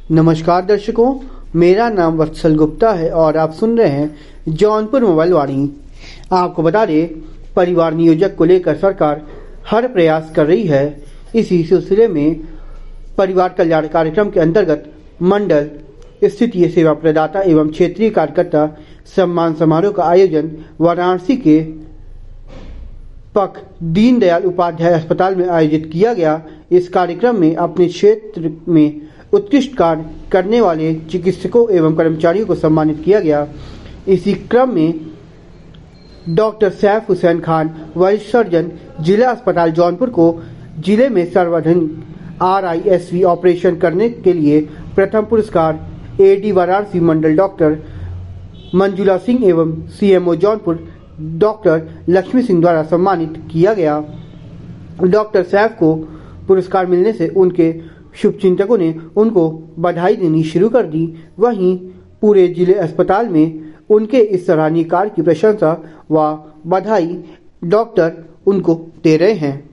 नमस्कार दर्शकों, मेरा नाम वत्सल गुप्ता है और आप सुन रहे हैं जौनपुर मोबाइल वाणी। आपको बता दें, परिवार नियोजक को लेकर सरकार हर प्रयास कर रही है। इसी सिलसिले में परिवार कल्याण कार्यक्रम के अंतर्गत मंडल स्थितीय सेवा प्रदाता एवं क्षेत्रीय कार्यकर्ता सम्मान समारोह का आयोजन वाराणसी के पक दीनदयाल उपाध्याय अस्पताल में आयोजित किया गया। इस कार्यक्रम में अपने क्षेत्र में उत्कृष्ट कार्य करने वाले चिकित्सकों एवं कर्मचारियों को सम्मानित किया गया। इसी क्रम में डॉक्टर सैफ हुसैन खान, वरिष्ठ सर्जन, जिला अस्पताल जौनपुर को जिले में सर्वाधिक RISV ऑपरेशन करने के लिए प्रथम पुरस्कार, AD वाराणसी मंडल डॉक्टर मंजुला सिंह एवं CMO जौनपुर डॉक्टर लक्ष्मी सिंह द्वारा सम्मानित किया गया। डॉक्टर सैफ को पुरस्कार मिलने से उनके शुभचिंतकों ने उनको बधाई देनी शुरू कर दी। वहीं पूरे जिले अस्पताल में उनके इस सराहनीय कार्य की प्रशंसा व बधाई डॉक्टर उनको दे रहे हैं।